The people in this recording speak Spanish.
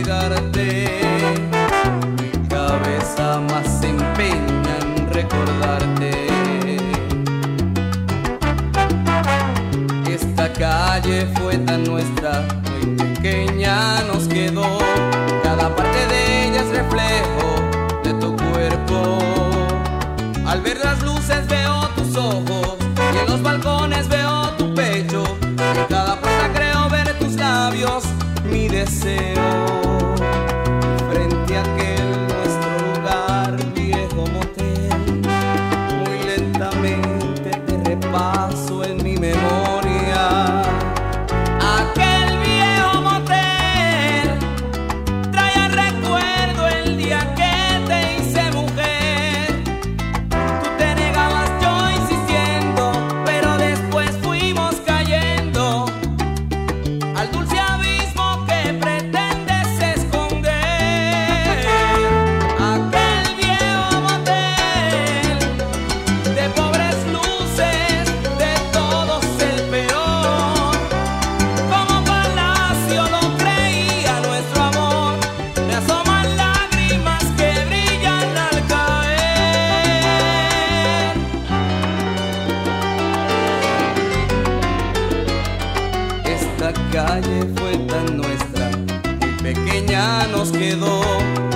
olvidarte. Mi cabeza más se empeña en recordarte. Esta calle fue tan nuestra, muy pequeña nos quedó. Cada parte de ella es reflejo de tu cuerpo. Al ver las luces veo tus ojos y en los balcones veo tu pecho. En cada puerta creo ver tus labios, mi deseo. Frente a aquel nuestro lugar, viejo motel, muy lentamente te repaso en mi memoria. Aquel viejo motel trae al recuerdo el día que te hice mujer. Tú te negabas, yo insistiendo, pero después fuimos cayendo al dulce abismo que pretendes esconder. Aquel viejo motel de pobres luces, de todos el peor. Como palacio lo creía nuestro amor, me asoman lágrimas que brillan al caer. Esta calle fue tan nuestra, muy pequeña nos quedó.